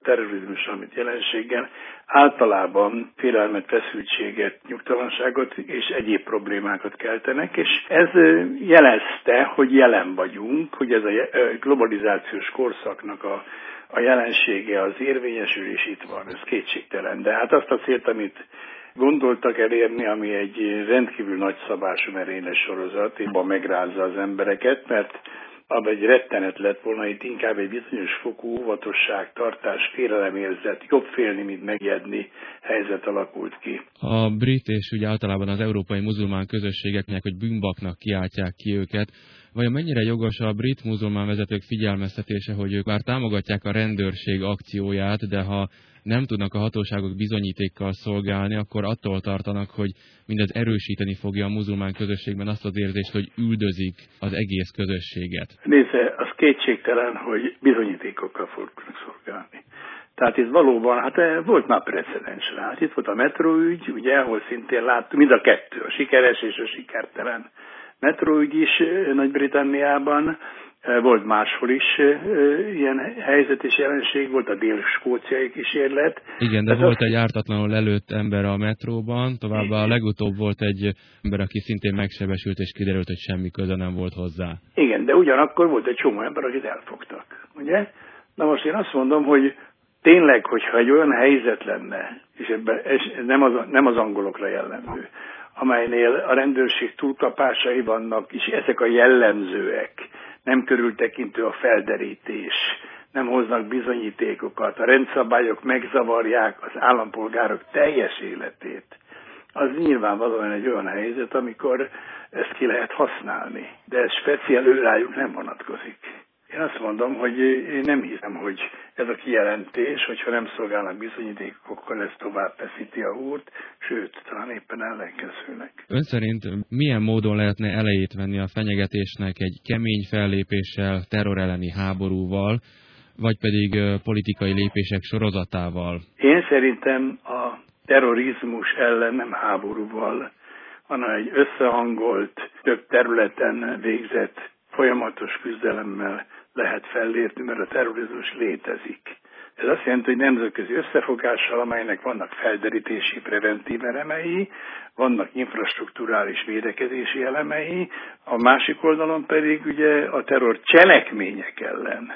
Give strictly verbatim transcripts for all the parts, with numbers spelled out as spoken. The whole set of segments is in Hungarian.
terrorizmussal, mint jelenséggel általában félelmet, feszültséget, nyugtalanságot és egyéb problémákat keltenek, és ez jelezte, hogy jelen vagyunk, hogy ez a globalizációs korszaknak a, a jelensége, az érvényesülés itt van, ez kétségtelen. De hát azt a célt, amit gondoltak elérni, ami egy rendkívül nagyszabású merényletes sorozat, abban megrázza az embereket, mert abban egy rettenet lett volna, itt inkább egy bizonyos fokú óvatosság, tartás, félelemérzet, jobb félni, mint megijedni helyzet alakult ki. A brit és ugye általában az európai muzulmán közösségeknek, hogy bűnbaknak kiáltják ki őket, vajon mennyire jogos a brit muzulmán vezetők figyelmeztetése, hogy ők már támogatják a rendőrség akcióját, de ha nem tudnak a hatóságok bizonyítékkal szolgálni, akkor attól tartanak, hogy mindez erősíteni fogja a muzulmán közösségben azt az érzést, hogy üldözik az egész közösséget. Nézze, az kétségtelen, hogy bizonyítékokkal fognak szolgálni. Tehát itt valóban, hát volt már precedens rá. Hát itt volt a metróügy, ugye, ahol szintén láttuk, mind a kettő, a sikeres és a sikertelen metróügy is Nagy-Britanniában. Volt máshol is ilyen helyzet és jelenség, volt a dél-skóciai kísérlet. Igen, de ez volt az... egy ártatlanul lelőtt ember a metróban, továbbá a legutóbb volt egy ember, aki szintén megsebesült, és kiderült, hogy semmi köze nem volt hozzá. Igen, de ugyanakkor volt egy csomó ember, akit elfogtak, ugye? Na most én azt mondom, hogy tényleg, hogyha egy olyan helyzet lenne, és ebben ez nem az, nem az angolokra jellemző, amelynél a rendőrség túlkapásai vannak, és ezek a jellemzőek, nem körültekintő a felderítés, nem hoznak bizonyítékokat, a rendszabályok megzavarják az állampolgárok teljes életét. Az nyilvánvalóan egy olyan helyzet, amikor ezt ki lehet használni, de ez speciál rájuk nem vonatkozik. Én azt mondom, hogy én nem hiszem, hogy ez a kijelentés, hogyha nem szolgálnak bizonyítékokkal, ez tovább feszíti a húrt, sőt, talán éppen ellenkezőnek. Ön szerint milyen módon lehetne elejét venni a fenyegetésnek egy kemény fellépéssel, terror elleni háborúval, vagy pedig politikai lépések sorozatával? Én szerintem a terrorizmus ellen nem háborúval, hanem egy összehangolt, több területen végzett folyamatos küzdelemmel lehet fellépni, mert a terrorizmus létezik. Ez azt jelenti, hogy nemzetközi összefogással, amelynek vannak felderítési preventív elemei, vannak infrastrukturális védekezési elemei, a másik oldalon pedig ugye a terror cselekmények ellen.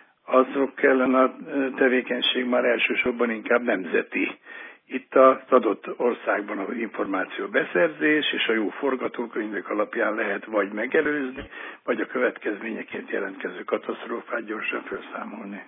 Azok ellen a tevékenység már elsősorban inkább nemzeti. Itt az adott országban az információ beszerzés és a jó forgatókönyvek alapján lehet vagy megelőzni, vagy a következményeként jelentkező katasztrófát gyorsan felszámolni.